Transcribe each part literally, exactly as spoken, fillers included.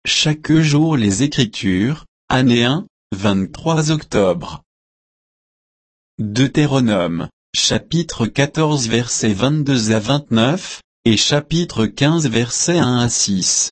chaque jour les Écritures, année un, vingt-trois octobre. Deutéronome, chapitre quatorze versets vingt-deux à vingt-neuf, et chapitre quinze versets un à six.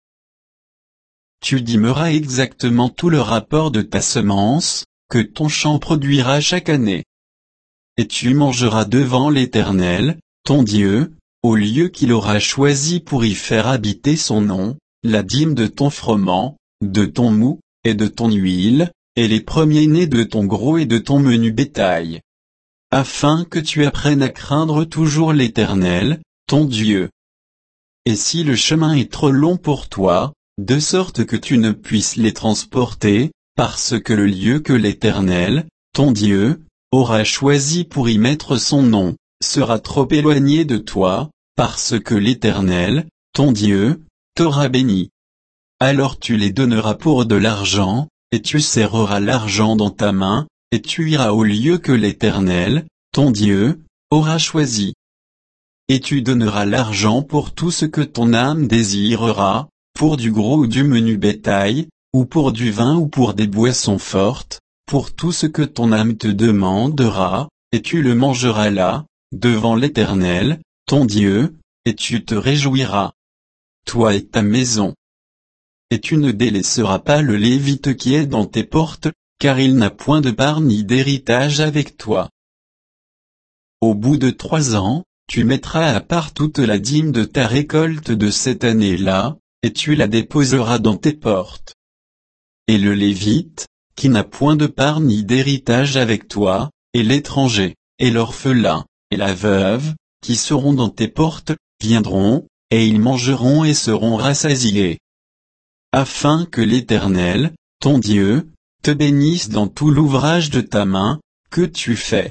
Tu dimeras exactement tout le rapport de ta semence, que ton champ produira chaque année. Et tu mangeras devant l'Éternel, ton Dieu, au lieu qu'il aura choisi pour y faire habiter son nom, la dîme de ton froment, de ton mou, et de ton huile, et les premiers-nés de ton gros et de ton menu bétail. Afin que tu apprennes à craindre toujours l'Éternel, ton Dieu. Et si le chemin est trop long pour toi, de sorte que tu ne puisses les transporter, parce que le lieu que l'Éternel, ton Dieu, aura choisi pour y mettre son nom, sera trop éloigné de toi, parce que l'Éternel, ton Dieu, t'aura béni. Alors tu les donneras pour de l'argent, et tu serreras l'argent dans ta main, et tu iras au lieu que l'Éternel, ton Dieu, aura choisi. Et tu donneras l'argent pour tout ce que ton âme désirera, pour du gros ou du menu bétail, ou pour du vin ou pour des boissons fortes, pour tout ce que ton âme te demandera, et tu le mangeras là, devant l'Éternel, ton Dieu, et tu te réjouiras. Toi et ta maison. Et tu ne délaisseras pas le Lévite qui est dans tes portes, car il n'a point de part ni d'héritage avec toi. Au bout de trois ans, tu mettras à part toute la dîme de ta récolte de cette année-là, et tu la déposeras dans tes portes. Et le Lévite, qui n'a point de part ni d'héritage avec toi, et l'étranger, et l'orphelin, et la veuve, qui seront dans tes portes, viendront, et ils mangeront et seront rassasiés. Afin que l'Éternel, ton Dieu, te bénisse dans tout l'ouvrage de ta main, que tu fais.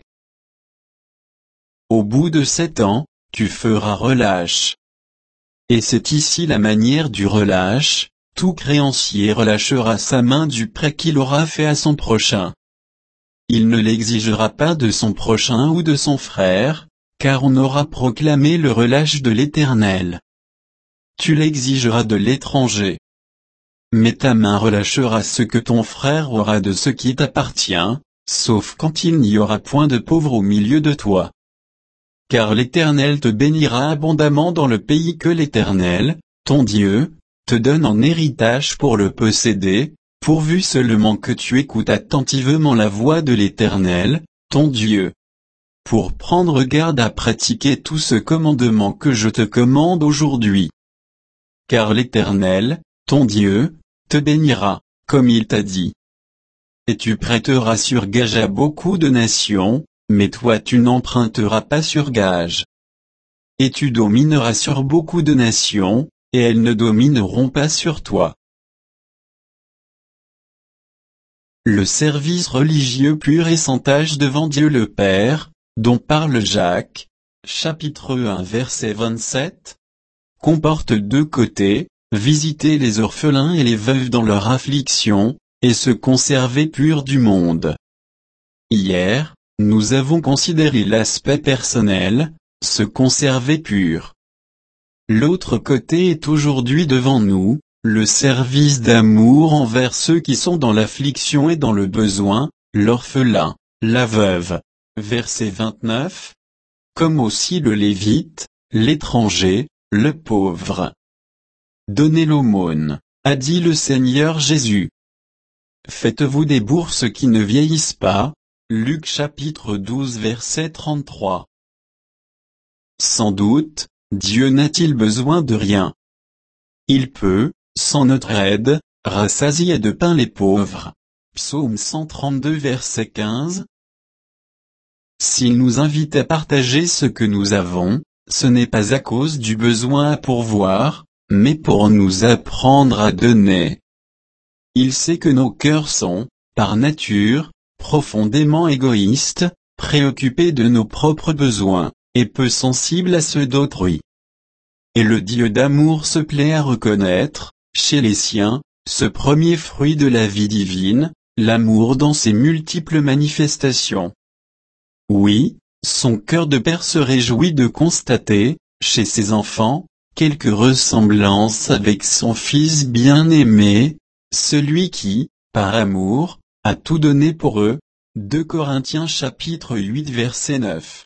Au bout de sept ans, tu feras relâche. Et c'est ici la manière du relâche, tout créancier relâchera sa main du prêt qu'il aura fait à son prochain. Il ne l'exigera pas de son prochain ou de son frère, car on aura proclamé le relâche de l'Éternel. Tu l'exigeras de l'étranger. Mais ta main relâchera ce que ton frère aura de ce qui t'appartient, sauf quand il n'y aura point de pauvre au milieu de toi. Car l'Éternel te bénira abondamment dans le pays que l'Éternel, ton Dieu, te donne en héritage pour le posséder, pourvu seulement que tu écoutes attentivement la voix de l'Éternel, ton Dieu. Pour prendre garde à pratiquer tout ce commandement que je te commande aujourd'hui. Car l'Éternel, ton Dieu, te bénira, comme il t'a dit. Et tu prêteras sur gage à beaucoup de nations, mais toi tu n'emprunteras pas sur gage. Et tu domineras sur beaucoup de nations, et elles ne domineront pas sur toi. Le service religieux pur et sans tache devant Dieu le Père, dont parle Jacques, chapitre un verset vingt-sept, comporte deux côtés, visiter les orphelins et les veuves dans leur affliction, et se conserver pur du monde. Hier, nous avons considéré l'aspect personnel, se conserver pur. L'autre côté est aujourd'hui devant nous, le service d'amour envers ceux qui sont dans l'affliction et dans le besoin, l'orphelin, la veuve. Verset vingt-neuf. Comme aussi le Lévite, l'étranger, le pauvre. Donnez l'aumône, a dit le Seigneur Jésus. Faites-vous des bourses qui ne vieillissent pas. Luc chapitre douze verset trente-trois. Sans doute, Dieu n'a-t-il besoin de rien. Il peut, sans notre aide, rassasier de pain les pauvres. Psaume cent trente-deux verset quinze. S'il nous invite à partager ce que nous avons, ce n'est pas à cause du besoin à pourvoir, mais pour nous apprendre à donner. Il sait que nos cœurs sont, par nature, profondément égoïstes, préoccupés de nos propres besoins, et peu sensibles à ceux d'autrui. Et le Dieu d'amour se plaît à reconnaître, chez les siens, ce premier fruit de la vie divine, l'amour dans ses multiples manifestations. Oui, son cœur de père se réjouit de constater, chez ses enfants, quelque ressemblance avec son Fils bien-aimé, celui qui, par amour, a tout donné pour eux. deux Corinthiens chapitre huit verset neuf.